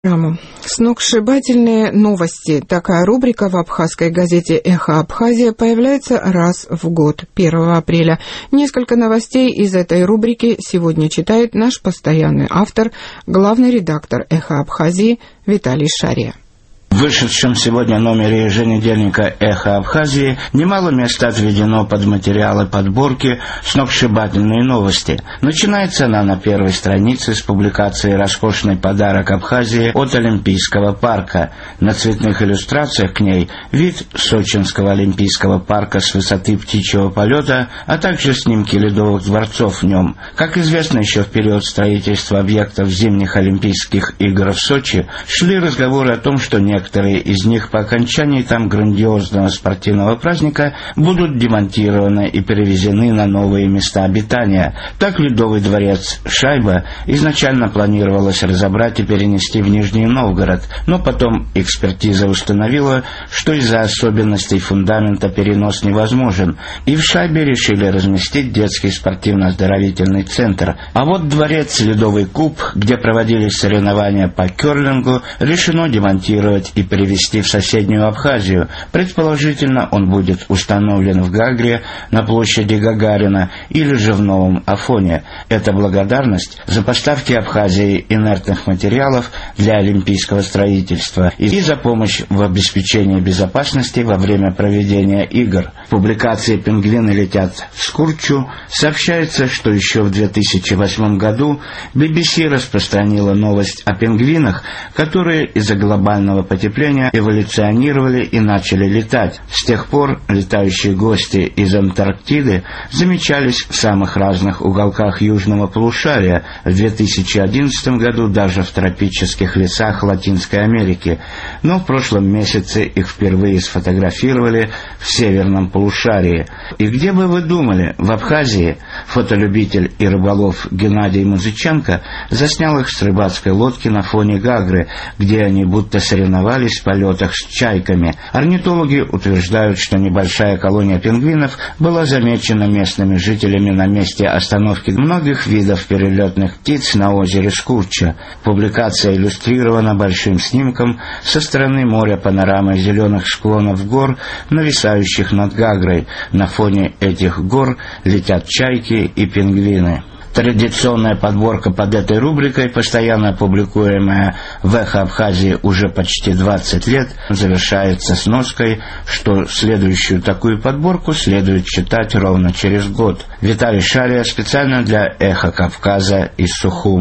Сногсшибательные новости. Такая рубрика в абхазской газете «Эхо Абхазия» появляется раз в год, 1 апреля. Несколько новостей из этой рубрики сегодня читает наш постоянный автор, главный редактор «Эхо Абхазии» Виталий Шария. В вышедшем сегодня номере еженедельника «Эхо Абхазии» немало места отведено под материалы подборки «Сногсшибательные новости». Начинается она на первой странице с публикации «Роскошный подарок Абхазии от Олимпийского парка». На цветных иллюстрациях к ней вид Сочинского Олимпийского парка с высоты птичьего полета, а также снимки ледовых дворцов в нем. Как известно, еще в период строительства объектов зимних Олимпийских игр в Сочи шли разговоры о том, что некоторые из них по окончании там грандиозного спортивного праздника будут демонтированы и перевезены на новые места обитания. Так ледовый дворец «Шайба» изначально планировалось разобрать и перенести в Нижний Новгород, но потом экспертиза установила, что из-за особенностей фундамента перенос невозможен, и в «Шайбе» решили разместить детский спортивно-оздоровительный центр. А вот дворец «Ледовый куб», где проводились соревнования по керлингу, решено демонтировать и перевести в соседнюю Абхазию. Предположительно, он будет установлен в Гагре на площади Гагарина или же в Новом Афоне. Это благодарность за поставки Абхазии инертных материалов для олимпийского строительства и за помощь в обеспечении безопасности во время проведения игр. В публикации «Пингвины летят в Скурчу» сообщается, что еще в 2008 году BBC распространила новость о пингвинах, которые из-за глобального потепления эволюционировали и начали летать. С тех пор летающие гости из Антарктиды замечались в самых разных уголках южного полушария, в 2011 году даже в тропических лесах Латинской Америки, но в прошлом месяце их впервые сфотографировали в северном полушарии. И где бы вы думали, в Абхазии фотолюбитель и рыболов Геннадий Музыченко заснял их с рыбацкой лодки на фоне Гагры, где они будто соревновались в полетах с чайками. Орнитологи утверждают, что небольшая колония пингвинов была замечена местными жителями на месте остановки многих видов перелетных птиц на озере Скурча. Публикация иллюстрирована большим снимком со стороны моря панорамой зеленых склонов гор, нависающих над Гагрой. На фоне этих гор летят чайки и пингвины. Традиционная подборка под этой рубрикой, постоянно публикуемая в «Эхо Абхазии» уже почти 20 лет, завершается сноской, что следующую такую подборку следует читать ровно через год. Виталий Шария специально для «Эхо Кавказа» из Сухуми.